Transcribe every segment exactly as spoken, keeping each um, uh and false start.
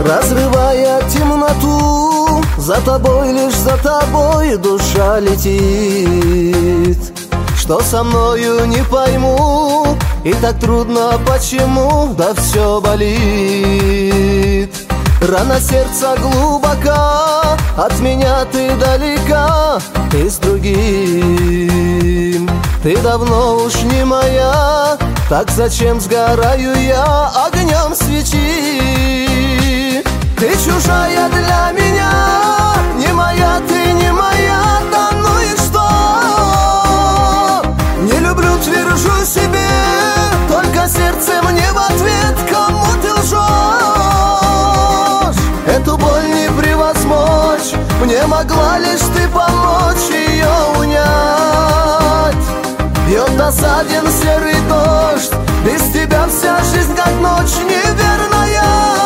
разрывая темноту. За тобой, лишь за тобой душа летит. Что со мною, не пойму, и так трудно, почему, да все болит. Рана сердца глубока, от меня ты далека, ты с другим. Ты давно уж не моя, так зачем сгораю я огнем свечи? Ты чужая для меня, не моя, ты не моя, да ну и что? Не люблю, твержу себе, только сердце мне в ответ, кому ты лжешь. Эту боль не превозмочь, мне могла лишь ты помочь ее унять. Бьет досаден серый дождь, без тебя вся жизнь как ночь неверная.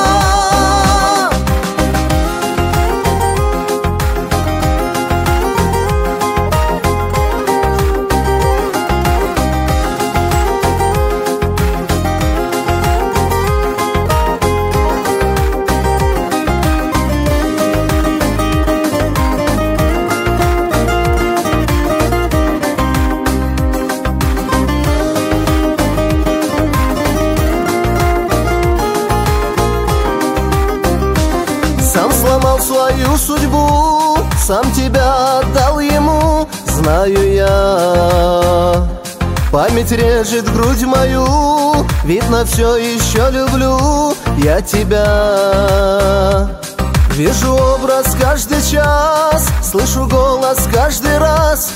Сам сломал свою судьбу, сам тебя отдал ему, знаю я. Память режет грудь мою, видно, все еще люблю я тебя. Вижу образ каждый час, слышу голос каждый раз,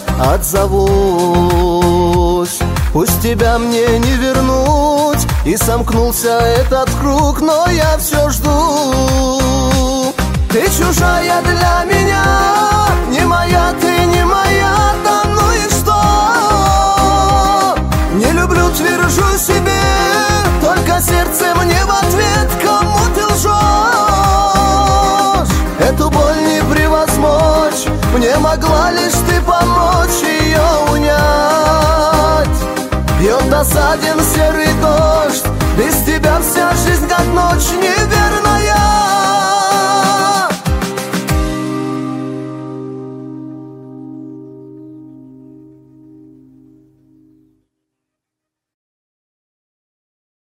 отзовусь. Пусть тебя мне не вернуть, и сомкнулся этот круг, но я все жду. Ты чужая для меня, не моя, ты не моя, да ну и что? Не люблю, твержу себе, только сердце мне в ответ, кому ты лжешь. Эту боль не превозмочь, мне могла лишь ты помочь ее унять. Бьет досаден серый дождь, без тебя вся жизнь как ночь не